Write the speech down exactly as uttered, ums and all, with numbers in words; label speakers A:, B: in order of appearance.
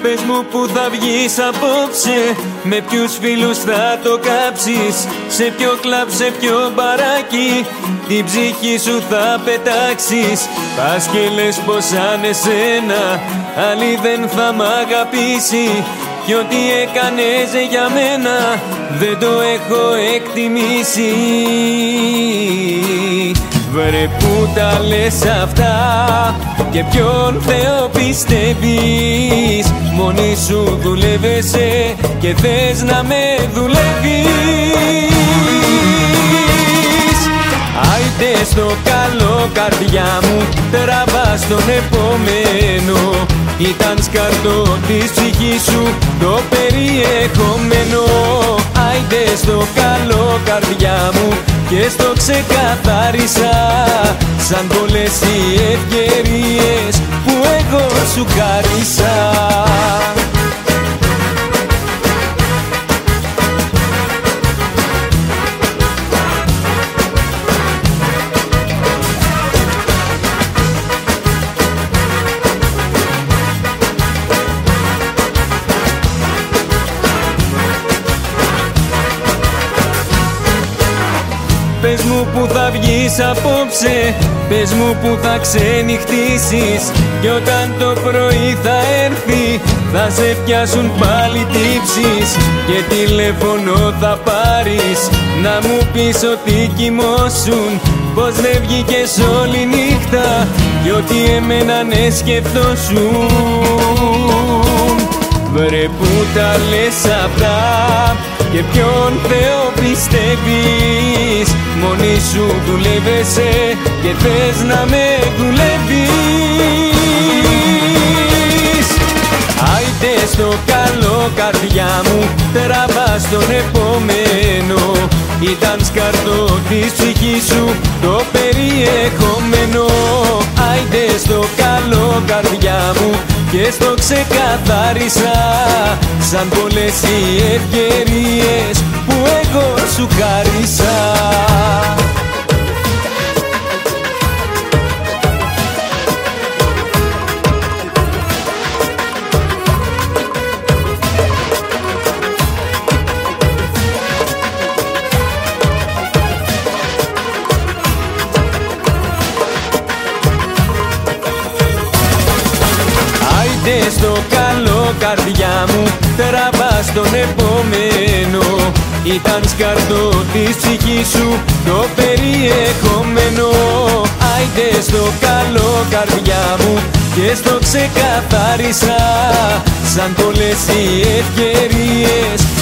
A: Πες μου που θα βγεις απόψε, με ποιους φίλους θα το κάψεις, σε ποιο κλαμπ, σε ποιο μπαράκι την ψυχή σου θα πετάξεις. Πας και λες πως αν εσένα άλλη δεν θα μ' αγαπήσει, κι ό,τι έκανες για μένα δεν το έχω εκτιμήσει. Βρε που τα λες αυτά και ποιον Θεό πιστεύεις, μόνη σου δουλεύεσαι και θες να με δουλεύεις. Άιτε στο καλό καρδιά μου, τραβάς τον επόμενο, ήταν σκαρτό της ψυχής σου το περιεχόμενο. Άιτε στο καλό καρδιά μου και στο ξεκαθάρισα, σαν πολλές οι ευκαιρίες που εγώ σου χάρισα. Πες μου που θα βγεις απόψε, πες μου που θα ξενυχτήσεις, κι όταν το πρωί θα έρθει θα σε πιάσουν πάλι τύψεις, και τηλέφωνο θα πάρεις να μου πεις ότι κοιμώσουν, πως δεν βγήκες όλη νύχτα κι ότι εμένα ναι σκεφτόσουν. Βρε που τα λες αυτά και ποιον Θεό πιστεύεις, μόνη σου δουλεύεσαι και θες να με δουλεύεις. Άιτε στο καλό καρδιά μου, τραβάς τον επόμενο, ήταν σκαρτό της ψυχής σου το περιεχόμενο. Άιτε στο καλό καρδιά μου και στο ξεκαθάρισα, σαν πολλές οι ευκαιρίες που εγώ σου χάρισα. Άιτε στο καλό καρδιά μου, τραβάς τον επόμενο, ήταν σκαρτό της ψυχής σου το περιεχόμενο. Άιτε στο καλό καρδιά μου και στο ξεκαθάρισα, σαν πολλές οι ευκαιρίες